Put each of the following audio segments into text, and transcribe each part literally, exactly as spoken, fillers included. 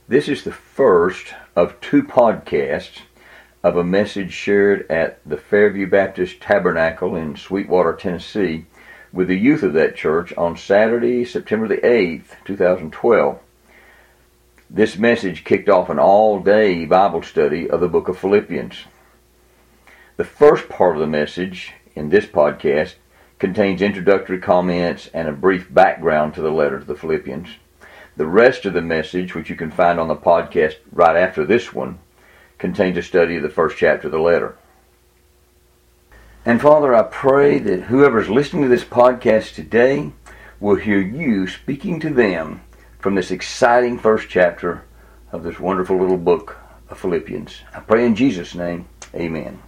This is the first of two podcasts of a message shared at the Fairview Baptist Tabernacle in Sweetwater, Tennessee, with the youth of that church on Saturday, September the eighth, two thousand twelve. This message kicked off an all-day Bible study of the book of Philippians. The first part of the message in this podcast contains introductory comments and a brief background to the letter to the Philippians. The rest of the message, which you can find on the podcast right after this one, contains a study of the first chapter of the letter. And Father, I pray that whoever's listening to this podcast today will hear you speaking to them from this exciting first chapter of this wonderful little book of Philippians. I pray in Jesus' name, amen.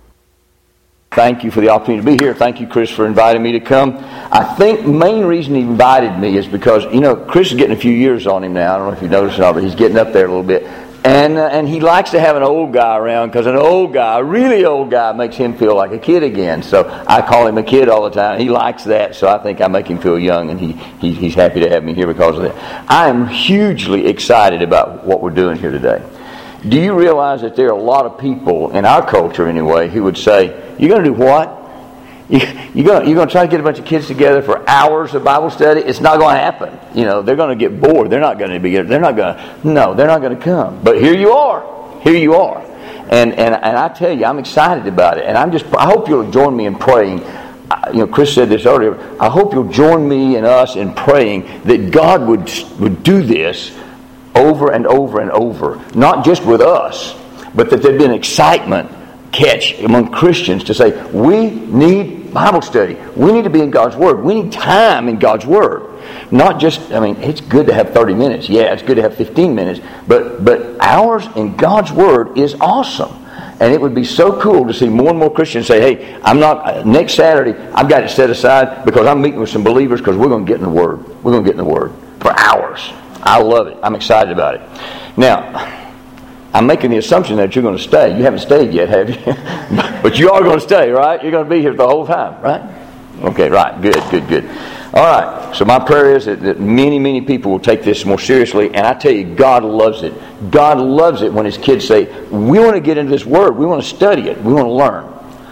Thank you for the opportunity to be here. Thank you, Chris, for inviting me to come. I think the main reason he invited me is because, you know, Chris is getting a few years on him now. I don't know if you noticed it, but he's getting up there a little bit. And uh, and he likes to have an old guy around because an old guy, a really old guy, makes him feel like a kid again. So I call him a kid all the time. He likes that, so I think I make him feel young, and he, he he's happy to have me here because of that. I am hugely excited about what we're doing here today. Do you realize that there are a lot of people, in our culture anyway, who would say, you're going to do what? You, you're going you're going to try to get a bunch of kids together for hours of Bible study? It's not going to happen. You know, they're going to get bored. They're not going to be. They're not going to. No, they're not going to come. But here you are. Here you are. And and and I tell you, I'm excited about it. And I'm just. I hope you'll join me in praying. You know, Chris said this earlier. I hope you'll join me and us in praying that God would would do this over and over and over, not just with us, but that there'd be an excitement catch among Christians to say, we need Bible study. We need to be in God's Word. We need time in God's Word. Not just, I mean, it's good to have thirty minutes. Yeah, it's good to have fifteen minutes. But but hours in God's Word is awesome. And it would be so cool to see more and more Christians say, hey, I'm not, next Saturday, I've got it set aside because I'm meeting with some believers because we're going to get in the Word. We're going to get in the Word for hours. I love it. I'm excited about it. Now, I'm making the assumption that you're going to stay. You haven't stayed yet, have you? But you are going to stay, right? You're going to be here the whole time, right? Okay, right. Good, good, good. All right. So my prayer is that, that many, many people will take this more seriously. And I tell you, God loves it. God loves it when His kids say, we want to get into this Word. We want to study it. We want to learn.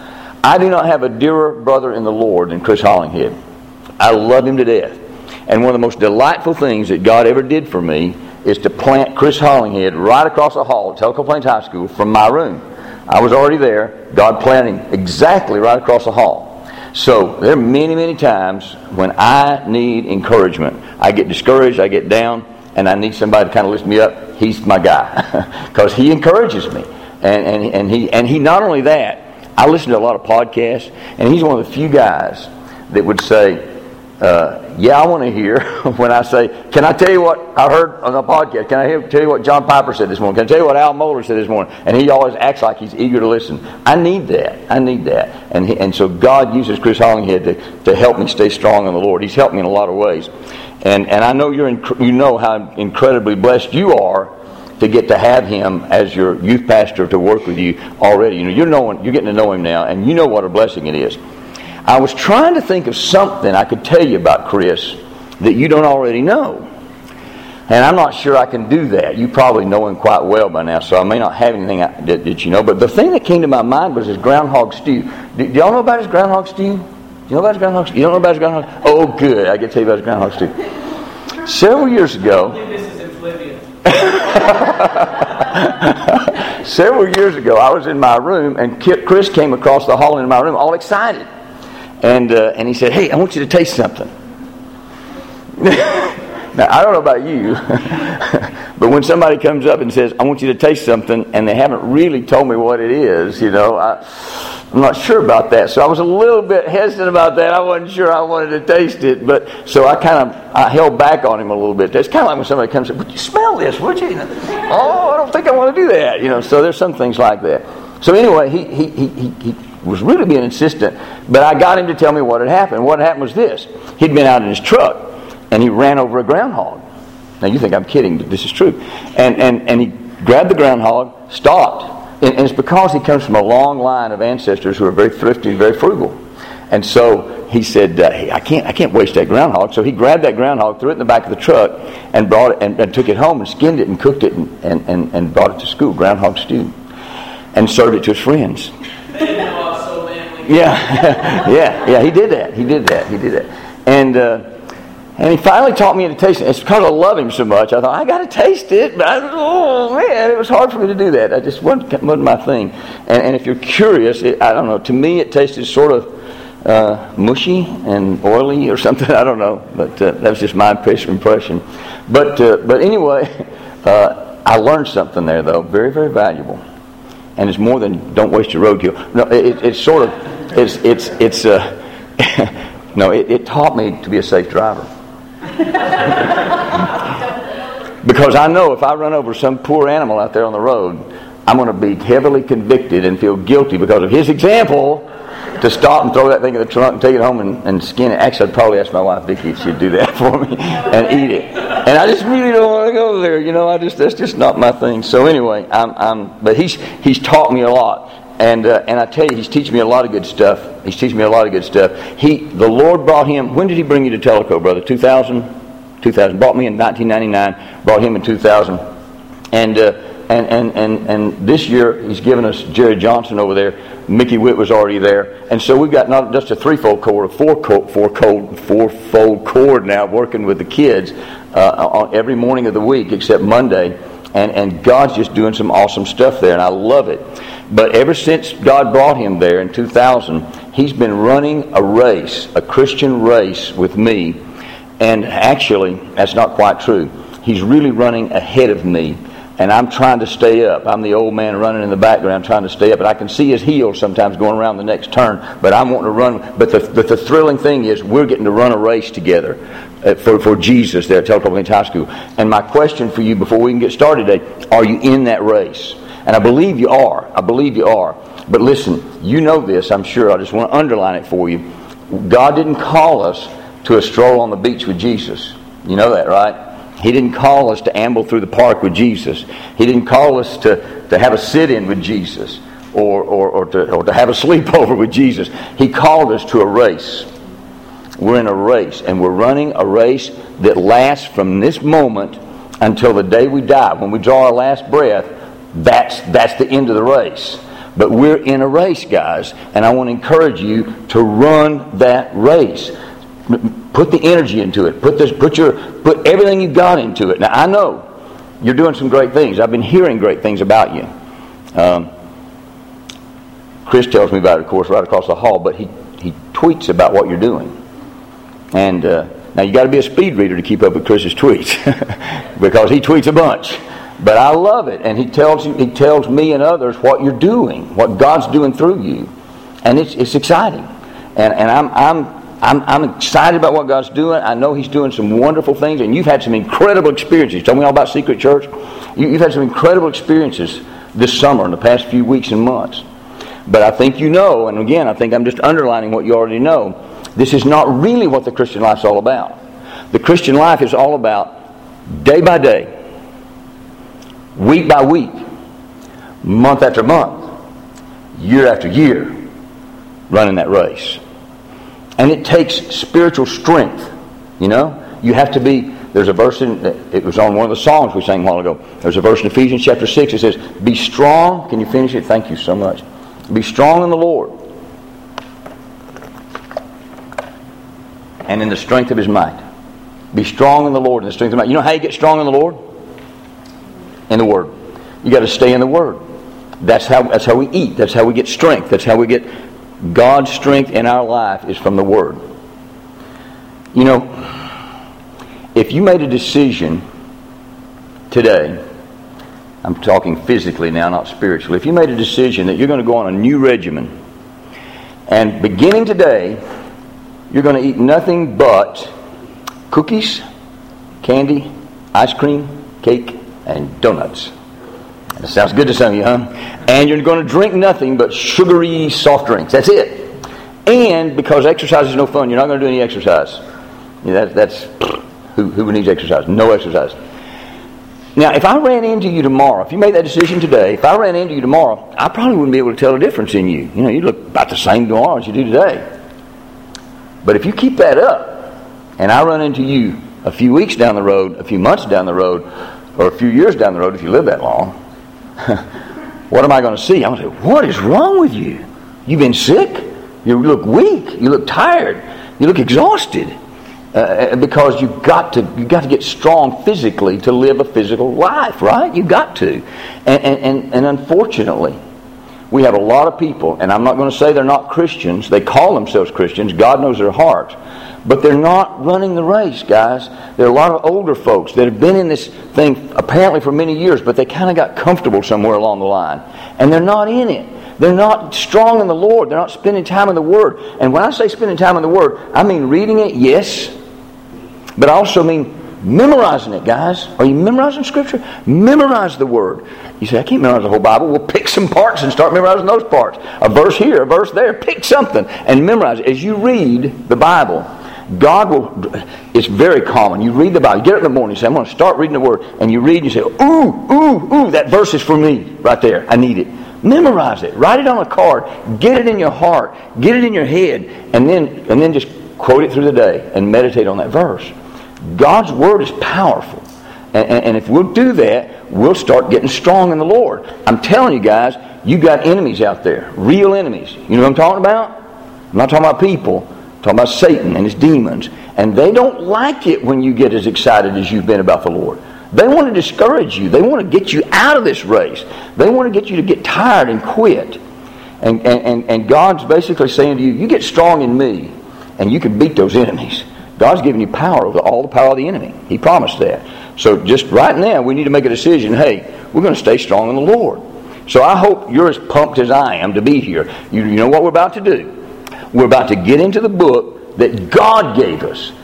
I do not have a dearer brother in the Lord than Chris Hollinghead. I love him to death. And one of the most delightful things that God ever did for me is to plant Chris Hollinghead right across the hall at Tellico Plains High School from my room. I was already there. God planted him exactly right across the hall. So there are many, many times when I need encouragement. I get discouraged, I get down, and I need somebody to kind of lift me up. He's my guy because he encourages me. And, and, and, he, and he not only that, I listen to a lot of podcasts, and he's one of the few guys that would say, Uh, yeah, I want to hear when I say, can I tell you what I heard on the podcast? Can I hear, tell you what John Piper said this morning? Can I tell you what Al Mohler said this morning? And he always acts like he's eager to listen. I need that. I need that. And he, and so God uses Chris Hollinghead to, to help me stay strong in the Lord. He's helped me in a lot of ways. And and I know you're inc- you know how incredibly blessed you are to get to have him as your youth pastor to work with you already. You know, you're knowing, you're getting to know him now, and you know what a blessing it is. I was trying to think of something I could tell you about Chris that you don't already know. And I'm not sure I can do that. You probably know him quite well by now, so I may not have anything that, that you know. But the thing that came to my mind was his groundhog stew. Do, do y'all know about his groundhog stew? Do you know about his groundhog stew? You don't know about his groundhog? Oh, good. I get to tell you about his groundhog stew. Several years ago... This is in Philippians. Several years ago, I was in my room, and Chris came across the hall in my room, all excited. And uh, and he said, hey, I want you to taste something. Now, I don't know about you, but when somebody comes up and says, I want you to taste something, and they haven't really told me what it is, you know, I, I'm not sure about that. So I was a little bit hesitant about that. I wasn't sure I wanted to taste it, but so I kind of I held back on him a little bit. It's kind of like when somebody comes and says, would you smell this, would you? Oh, I don't think I want to do that. You know, so there's some things like that. So anyway, he he he he, he was really being insistent, but I got him to tell me what had happened. What happened was this. He'd been out in his truck, and he ran over a groundhog. Now, you think I'm kidding, but this is true. And and, and he grabbed the groundhog, stopped, and, and it's because he comes from a long line of ancestors who are very thrifty and very frugal. And so he said, uh, hey, I can't I can't waste that groundhog. So he grabbed that groundhog, threw it in the back of the truck, and brought it and, and took it home and skinned it and cooked it and, and, and, and brought it to school, groundhog stew, and served it to his friends. Yeah, yeah, yeah. He did that. He did that. He did that. And uh, and he finally taught me how to taste it. It's because I love him so much. I thought, I got to taste it. But I, oh, man, it was hard for me to do that. I just wasn't, wasn't my thing. And, and if you're curious, it, I don't know. To me, it tasted sort of uh, mushy and oily or something. I don't know. But uh, that was just my impression. But, uh, but anyway, uh, I learned something there, though. Very, very valuable. And it's more than don't waste your roadkill. No, it, it's sort of, it's, it's, it's, uh, no, it, it taught me to be a safe driver. Because I know if I run over some poor animal out there on the road, I'm going to be heavily convicted and feel guilty because of his example to stop and throw that thing in the trunk and take it home and, and skin it. Actually, I'd probably ask my wife Vicki if she'd do that for me and eat it. And I just really don't want to go there. You know, I just that's just not my thing. So anyway, I'm I'm. But he's he's taught me a lot. And uh, and I tell you, he's teaching me a lot of good stuff. He's teaching me a lot of good stuff. He, the Lord brought him. When did he bring you to Tellico, brother? two thousand? two thousand. Brought me in nineteen ninety-nine. Brought him in two thousand. And uh, and and and and this year he's given us Jerry Johnson over there. Mickey Witt was already there, and so we've got not just a threefold cord, a four co- four cold, fourfold cord now, working with the kids uh, on every morning of the week except Monday. And and God's just doing some awesome stuff there, and I love it. But ever since God brought him there in two thousand, he's been running a race, a Christian race with me. And actually, that's not quite true. He's really running ahead of me, and I'm trying to stay up. I'm the old man running in the background trying to stay up, and I can see his heels sometimes going around the next turn, but I'm wanting to run. But the, but the thrilling thing is we're getting to run a race together uh, for, for Jesus there at Tellico High School. And my question for you before we can get started today, are you in that race? And I believe you are. I believe you are. But listen, you know this, I'm sure. I just want to underline it for you. God didn't call us to a stroll on the beach with Jesus. You know that, right? He didn't call us to amble through the park with Jesus. He didn't call us to, to have a sit-in with Jesus or, or, or, to, or to have a sleepover with Jesus. He called us to a race. We're in a race, and we're running a race that lasts from this moment until the day we die. When we draw our last breath, that's, that's the end of the race. But we're in a race, guys, and I want to encourage you to run that race. Put the energy into it. Put this. Put your. Put everything you've got into it. Now I know you're doing some great things. I've been hearing great things about you. Um, Chris tells me about it, of course, right across the hall. But he he tweets about what you're doing. And uh, now you got to be a speed reader to keep up with Chris's tweets because he tweets a bunch. But I love it, and he tells he tells me and others what you're doing, what God's doing through you, and it's it's exciting. And and I'm I'm. I'm, I'm excited about what God's doing. I know He's doing some wonderful things, and you've had some incredible experiences. You told me all about Secret Church. You, you've had some incredible experiences this summer, in the past few weeks and months. But I think you know, and again, I think I'm just underlining what you already know, this is not really what the Christian life's all about. The Christian life is all about day by day, week by week, month after month, year after year, running that race. And it takes spiritual strength, you know. You have to be, there's a verse in, it was on one of the songs we sang a while ago. There's a verse in Ephesians chapter six that says, be strong, can you finish it? Thank you so much. Be strong in the Lord and in the strength of His might. Be strong in the Lord and the strength of His might. You know how you get strong in the Lord? In the Word. You got to stay in the Word. That's how, that's how we eat. That's how we get strength. That's how we get God's strength in our life is from the Word. You know, if you made a decision today, I'm talking physically now, not spiritually. If you made a decision that you're going to go on a new regimen, and beginning today, you're going to eat nothing but cookies, candy, ice cream, cake, and donuts. That sounds good to some of you, huh? And you're going to drink nothing but sugary soft drinks. That's it. And because exercise is no fun, you're not going to do any exercise. You know, that, that's who, who needs exercise? No exercise. Now, if I ran into you tomorrow, if you made that decision today, if I ran into you tomorrow, I probably wouldn't be able to tell the difference in you. You know, you look about the same tomorrow as you do today. But if you keep that up, and I run into you a few weeks down the road, a few months down the road, or a few years down the road if you live that long, what am I going to see? I'm going to say, what is wrong with you? You've been sick? You look weak. You look tired. You look exhausted. Uh, because you've got to you've got to get strong physically to live a physical life, right? You've got to. And, and, and, and unfortunately, we have a lot of people, and I'm not going to say they're not Christians. They call themselves Christians. God knows their hearts. But they're not running the race, guys. There are a lot of older folks that have been in this thing apparently for many years, but they kind of got comfortable somewhere along the line. And they're not in it. They're not strong in the Lord. They're not spending time in the Word. And when I say spending time in the Word, I mean reading it, yes. But I also mean memorizing it, guys. Are you memorizing Scripture? Memorize the Word. You say, I can't memorize the whole Bible. Well, pick some parts and start memorizing those parts. A verse here, a verse there. Pick something and memorize it. As you read the Bible, God will, it's very common. You read the Bible, you get up in the morning, you say, I'm going to start reading the Word. And you read and you say, ooh, ooh, ooh, that verse is for me right there. I need it. Memorize it. Write it on a card. Get it in your heart. Get it in your head. And then, and then just quote it through the day and meditate on that verse. God's Word is powerful. And, and, and if we'll do that, we'll start getting strong in the Lord. I'm telling you guys, you got enemies out there. Real enemies. You know what I'm talking about? I'm not talking about people. I'm talking about Satan and his demons. And they don't like it when you get as excited as you've been about the Lord. They want to discourage you. They want to get you out of this race. They want to get you to get tired and quit. And, and, and, and God's basically saying to you, you get strong in me, and you can beat those enemies. God's giving you power over all the power of the enemy. He promised that. So just right now, we need to make a decision. Hey, we're going to stay strong in the Lord. So I hope you're as pumped as I am to be here. You, you know what we're about to do? We're about to get into the book that God gave us.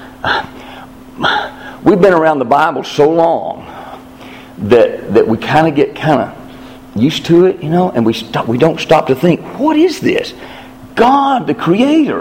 We've been around the Bible so long that that we kind of get kind of used to it, you know, and we stop. We don't stop to think, what is this? God, the Creator,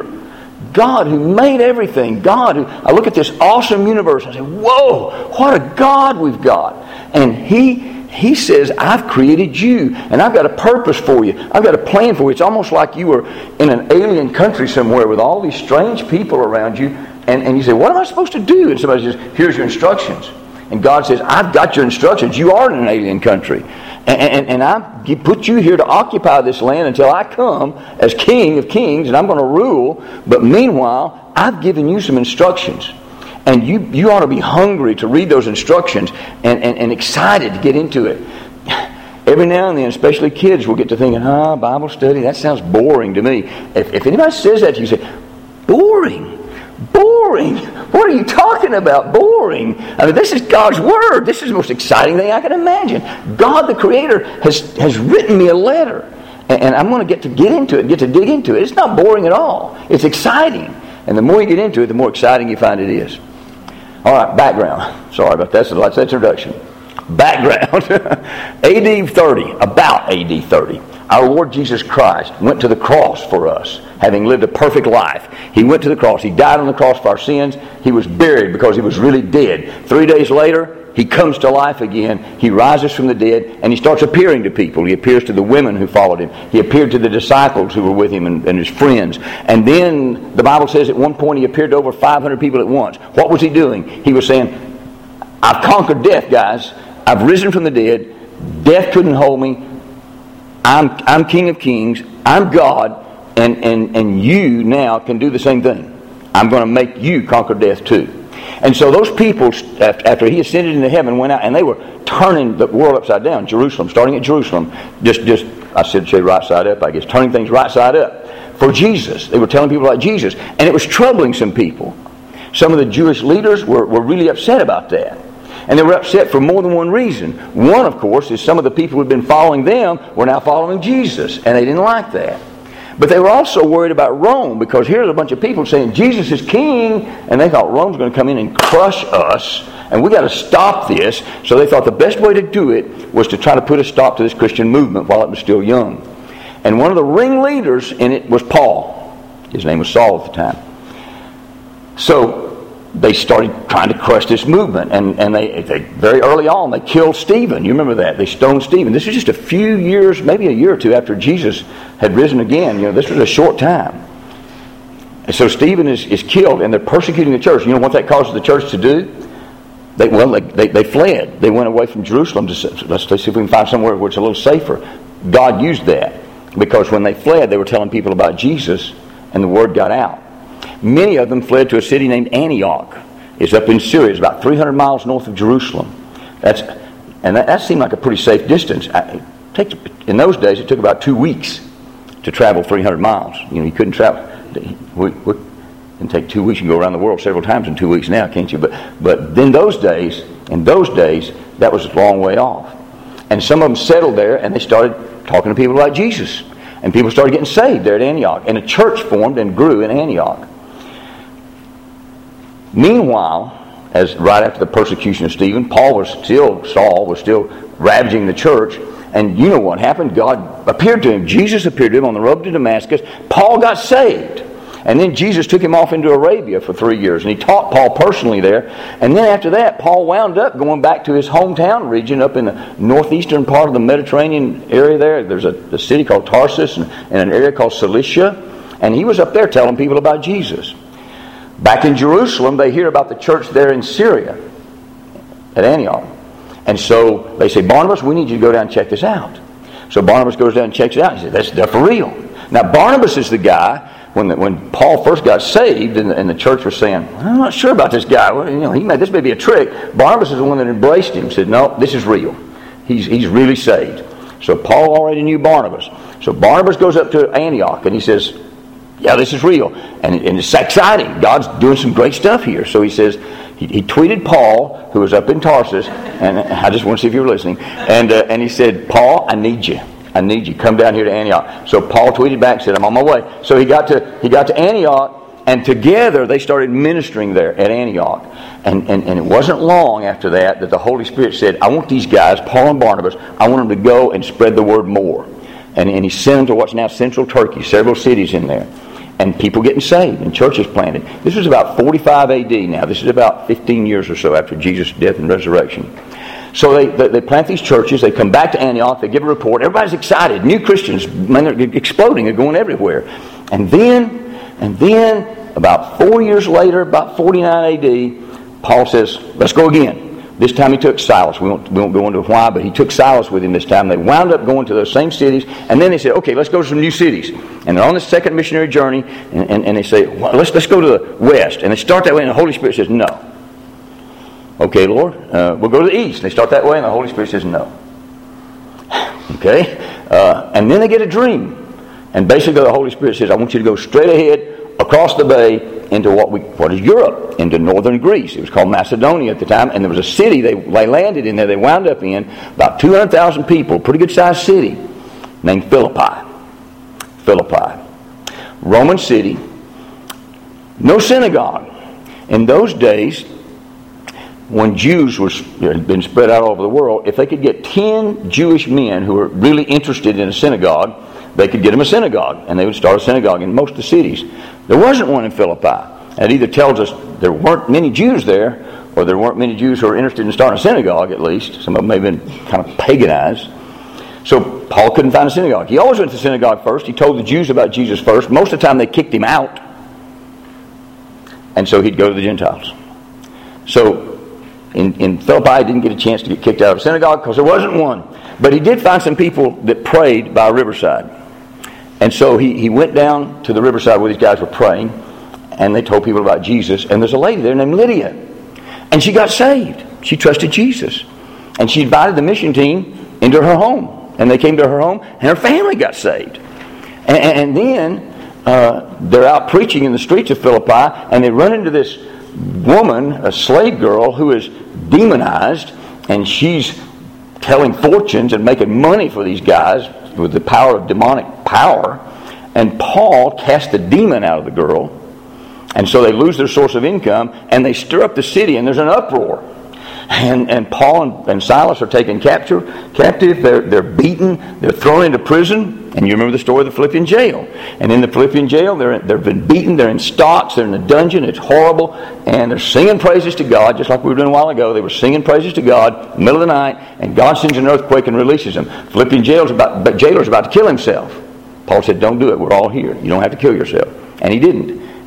God who made everything, God who. I look at this awesome universe and I say, whoa, what a God we've got, and He. He says, I've created you, and I've got a purpose for you. I've got a plan for you. It's almost like you were in an alien country somewhere with all these strange people around you, and, and you say, what am I supposed to do? And somebody says, here's your instructions. And God says, I've got your instructions. You are in an alien country. And, and, and I put you here to occupy this land until I come as King of Kings, and I'm going to rule. But meanwhile, I've given you some instructions. And you, you ought to be hungry to read those instructions and, and, and excited to get into it. Every now and then, especially kids, will get to thinking, ah, Bible study, that sounds boring to me. If, if anybody says that to you, say, boring? Boring? What are you talking about? Boring? I mean, this is God's Word. This is the most exciting thing I can imagine. God, the Creator, has, has written me a letter. And, and I'm going to get to get into it, get to dig into it. It's not boring at all. It's exciting. And the more you get into it, the more exciting you find it is. All right, background. Sorry about that. So that's introduction. Background. A D thirty, about A D thirty, our Lord Jesus Christ went to the cross for us, having lived a perfect life. He went to the cross. He died on the cross for our sins. He was buried because he was really dead. Three days later, he comes to life again. He rises from the dead, and he starts appearing to people. He appears to the women who followed him. He appeared to the disciples who were with him and, and his friends. And then the Bible says at one point he appeared to over five hundred people at once. What was he doing? He was saying, I've conquered death, guys. I've risen from the dead. Death couldn't hold me. I'm, I'm King of Kings. I'm God. And, and, and you now can do the same thing. I'm going to make you conquer death too. And so those people, after he ascended into heaven, went out, and they were turning the world upside down. Jerusalem, starting at Jerusalem, just, just I said, say right side up, I guess, turning things right side up for Jesus. They were telling people about Jesus, and it was troubling some people. Some of the Jewish leaders were, were really upset about that. And they were upset for more than one reason. One, of course, is some of the people who had been following them were now following Jesus, and they didn't like that. But they were also worried about Rome, because here's a bunch of people saying Jesus is king, and they thought Rome's going to come in and crush us, and we got to stop this. So they thought the best way to do it was to try to put a stop to this Christian movement while it was still young. And one of the ringleaders in it was Paul. His name was Saul at the time. So they started trying to crush this movement, and, and they, they very early on they killed Stephen. You remember that? They stoned Stephen. This was just a few years, maybe a year or two after Jesus had risen again. You know, this was a short time. And so Stephen is, is killed, and they're persecuting the church. You know what that causes the church to do? They, well, they, they, they fled. They went away from Jerusalem to let's, let's see if we can find somewhere where it's a little safer. God used that because when they fled, they were telling people about Jesus, and the word got out. Many of them fled to a city named Antioch. It's up in Syria. It's about three hundred miles north of Jerusalem. That's and that, that seemed like a pretty safe distance. It takes, in those days, it took about two weeks to travel three hundred miles. You know, you couldn't travel. We, we, it can take two weeks. You can go around the world several times in two weeks now, can't you? But but in those days, in those days, that was a long way off. And some of them settled there, and they started talking to people about Jesus. And people started getting saved there at Antioch. And a church formed and grew in Antioch. Meanwhile, as right after the persecution of Stephen, Paul was still, Saul was still ravaging the church. And you know what happened? God appeared to him. Jesus appeared to him on the road to Damascus. Paul got saved. And then Jesus took him off into Arabia for three years. And he taught Paul personally there. And then after that, Paul wound up going back to his hometown region up in the northeastern part of the Mediterranean area there. There's a, a city called Tarsus and, and an area called Cilicia. And he was up there telling people about Jesus. Back in Jerusalem, they hear about the church there in Syria at Antioch. And so they say, Barnabas, we need you to go down and check this out. So Barnabas goes down and checks it out. He says, that's, that's for real. Now Barnabas is the guy, when the, when Paul first got saved and the, and the church was saying, I'm not sure about this guy. Well, you know, he may, this may be a trick. Barnabas is the one that embraced him and said, no, this is real. He's, he's really saved. So Paul already knew Barnabas. So Barnabas goes up to Antioch and he says, yeah, this is real. And, and it's exciting. God's doing some great stuff here. So he says, he, he tweeted Paul, who was up in Tarsus, and I just want to see if you were listening, and uh, and he said, Paul, I need you. I need you. Come down here to Antioch. So Paul tweeted back and said, I'm on my way. So he got to he got to Antioch, and together they started ministering there at Antioch. And, and, and it wasn't long after that that the Holy Spirit said, I want these guys, Paul and Barnabas, I want them to go and spread the word more. And, and he sent them to what's now central Turkey, several cities in there. And people getting saved and churches planted. This was about forty-five A D now. This is about fifteen years or so after Jesus' death and resurrection. So they, they, they plant these churches. They come back to Antioch. They give a report. Everybody's excited. New Christians, man, they're exploding. They're going everywhere. And then, and then, about four years later, about forty-nine A D, Paul says, let's go again. This time he took Silas. We won't, we won't go into why, but he took Silas with him this time. They wound up going to those same cities, and then they said, okay, let's go to some new cities. And they're on this second missionary journey, and, and, and they say, well, let's, let's go to the west. And they start that way, and the Holy Spirit says, no. Okay, Lord, uh, we'll go to the east. And they start that way, and the Holy Spirit says, no. Okay? Uh, and then they get a dream. And basically the Holy Spirit says, I want you to go straight ahead across the bay into what we what is Europe, into northern Greece. It was called Macedonia at the time, and there was a city they, they landed in there, they wound up in, about two hundred thousand people, pretty good sized city, named Philippi. Philippi. Roman city, no synagogue. In those days, when Jews were had been spread out all over the world, if they could get ten Jewish men who were really interested in a synagogue, they could get them a synagogue, and they would start a synagogue in most of the cities. There wasn't one in Philippi. That either tells us there weren't many Jews there, or there weren't many Jews who were interested in starting a synagogue, at least. Some of them may have been kind of paganized. So Paul couldn't find a synagogue. He always went to the synagogue first. He told the Jews about Jesus first. Most of the time they kicked him out. And so he'd go to the Gentiles. So in, in Philippi, he didn't get a chance to get kicked out of a synagogue because there wasn't one. But he did find some people that prayed by a riverside. And so he, he went down to the riverside where these guys were praying, and they told people about Jesus. And there's a lady there named Lydia. And she got saved. She trusted Jesus. And she invited the mission team into her home. And they came to her home, and her family got saved. And, and then uh, they're out preaching in the streets of Philippi, and they run into this woman, a slave girl, who is demonized, and she's telling fortunes and making money for these guys with the power of demonic power. And Paul cast the demon out of the girl, and so they lose their source of income, and they stir up the city, and there's an uproar. And and Paul and, and Silas are taken capture, captive. They're they're beaten. They're thrown into prison. And you remember the story of the Philippian jail. And in the Philippian jail, they're they've been beaten. They're in stocks. They're in a dungeon. It's horrible. And they're singing praises to God, just like we were doing a while ago. They were singing praises to God in the middle of the night, and God sends an earthquake and releases them. Philippian jail's about, but jailer's about to kill himself. Paul said, "Don't do it. We're all here. You don't have to kill yourself." And he didn't.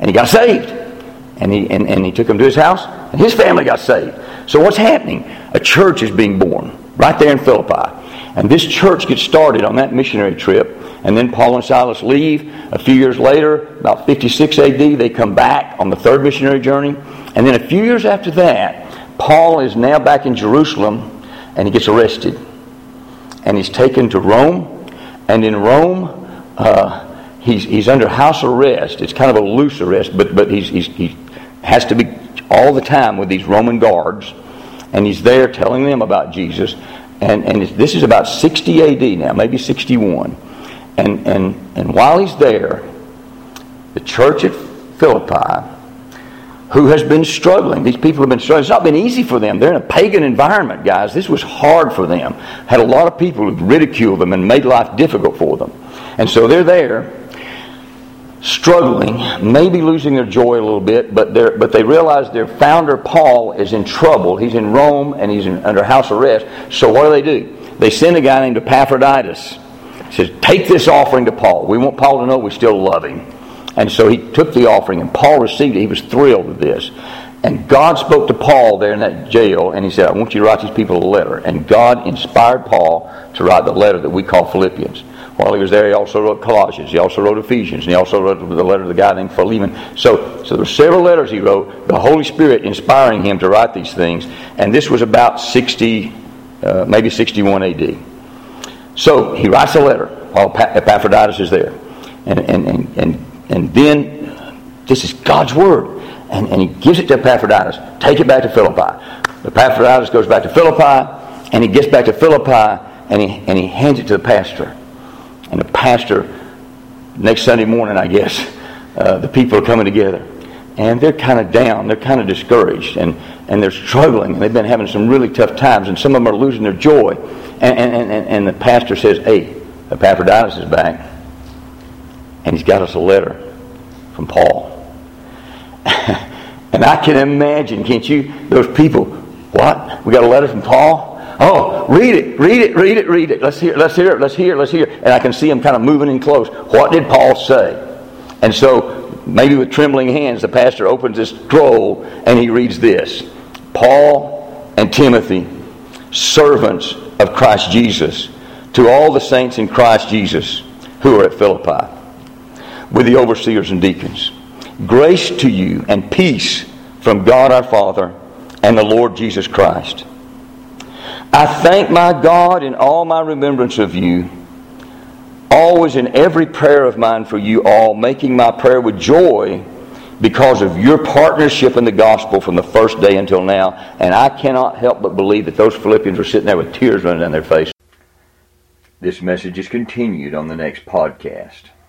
and he got saved. And he, and, and he took him to his house, and his family got saved. So what's happening? A church is being born right there in Philippi. And this church gets started on that missionary trip. And then Paul and Silas leave. A few years later, about fifty-six A D, they come back on the third missionary journey. And then a few years after that, Paul is now back in Jerusalem, and he gets arrested. And he's taken to Rome. And in Rome, uh, he's he's under house arrest. It's kind of a loose arrest, but but he's, he's he has to be all the time with these Roman guards. And he's there telling them about Jesus. And and this is about sixty A D now, maybe sixty-one. And, and and while he's there, the church at Philippi, who has been struggling, these people have been struggling. It's not been easy for them. They're in a pagan environment, guys. This was hard for them. Had a lot of people who ridiculed them and made life difficult for them. And so they're there, struggling, maybe losing their joy a little bit, but they but they realize their founder, Paul, is in trouble. He's in Rome, and he's in, under house arrest. So what do they do? They send a guy named Epaphroditus. He says, take this offering to Paul. We want Paul to know we still love him. And so he took the offering, and Paul received it. He was thrilled with this. And God spoke to Paul there in that jail, and he said, I want you to write these people a letter. And God inspired Paul to write the letter that we call Philippians. While he was there, he also wrote Colossians. He also wrote Ephesians. And he also wrote the letter to the guy named Philemon. So, so there were several letters he wrote, the Holy Spirit inspiring him to write these things. And this was about sixty, uh, maybe sixty-one A D. So he writes a letter while Epaphroditus is there. And and, and, and, and then, this is God's Word. And, and he gives it to Epaphroditus. Take it back to Philippi. Epaphroditus goes back to Philippi, and he gets back to Philippi, and he, and he hands it to the pastor. And the pastor, next Sunday morning, I guess, uh, the people are coming together. And they're kind of down. They're kind of discouraged. And, and they're struggling. And they've been having some really tough times. And some of them are losing their joy. And, and, and, and the pastor says, hey, Epaphroditus is back. And he's got us a letter from Paul. And I can imagine, can't you, those people, what? We got a letter from Paul? Oh, read it, read it, read it, read it. Let's hear it, let's hear it, let's hear it, let's hear it. And I can see them kind of moving in close. What did Paul say? And so, maybe with trembling hands, the pastor opens this scroll and he reads this. Paul and Timothy, servants of Christ Jesus, to all the saints in Christ Jesus who are at Philippi, with the overseers and deacons. Grace to you and peace from God our Father and the Lord Jesus Christ. I thank my God in all my remembrance of you, always in every prayer of mine for you all, making my prayer with joy because of your partnership in the gospel from the first day until now. And I cannot help but believe that those Philippians were sitting there with tears running down their face. This message is continued on the next podcast.